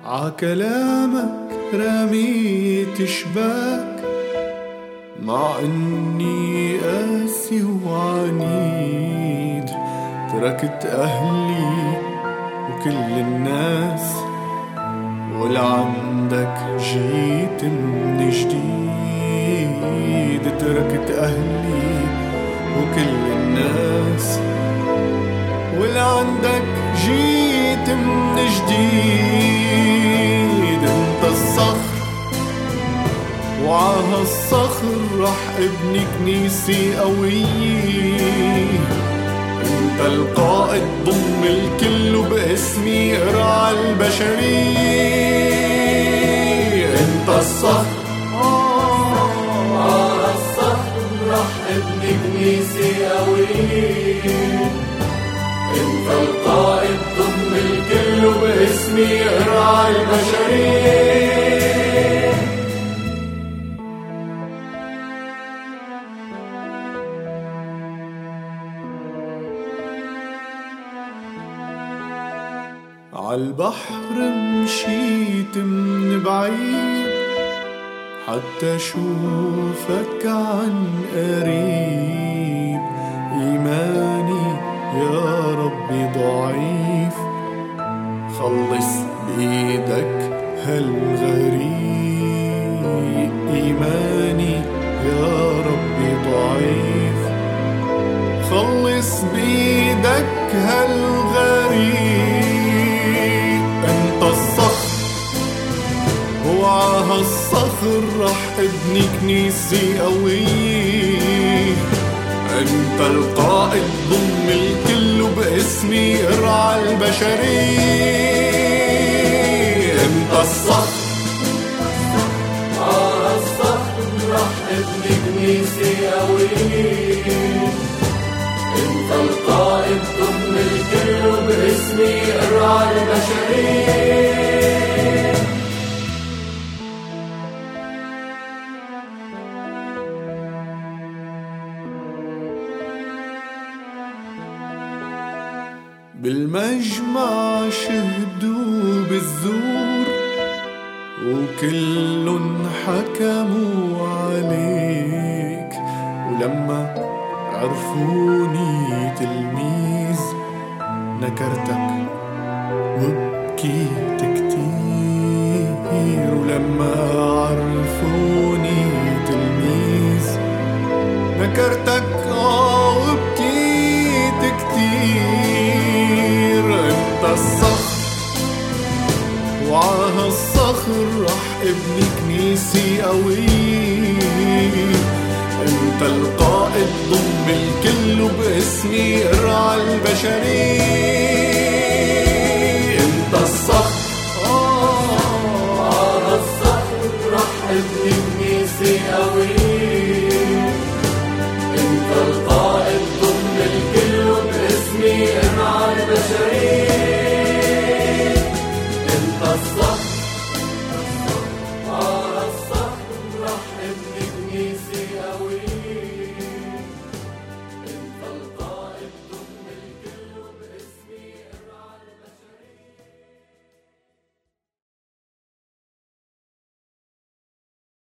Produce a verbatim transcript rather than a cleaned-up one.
عكلامك رميت شباك، مع اني قاسي وعنيد. تركت اهلي وكل الناس، ولعندك جيت من جديد. تركت اهلي وكل الناس، ولعندك جيت من جديد. انت الصخر وعها الصخر رح ابني كنيسة قوية. انت القائد ضم الكل وباسمي ارعى البشرية. انت الصخر وعها الصخر رح ابني كنيسة قوية. انت القائد ضم الكل وباسمي ارعى البشرية. عالبحر مشيت من بعيد، حتى شوفك عن قريب. إيماني يا ربي ضعيف، خلص بإيدك هالغريب. إيماني يا ربي ضعيف، خلص بإيدك هالغريب. انت الصخر وعها الصخر رح ابني كنيسة قوية. انت القائد ضم الكل وباسمي ارعى البشرية. انت الصخر وعها الصخر رح ابني كنيسة قوية. انت القائد ضم الكل وباسمي ارعى البشرية. بالمجمع شهدوا بالزور، وكلن حكموا عليك. ولما عرفوني تلميذ نكرتك وبكيت كتير. ولما عرفوني تلميذ نكرتك آه وبكيت كتير. انت الصخر وعها الصخر رح ابني كنيسة قوية. انت القائد ضم الكل وباسمي ارعى البشرية.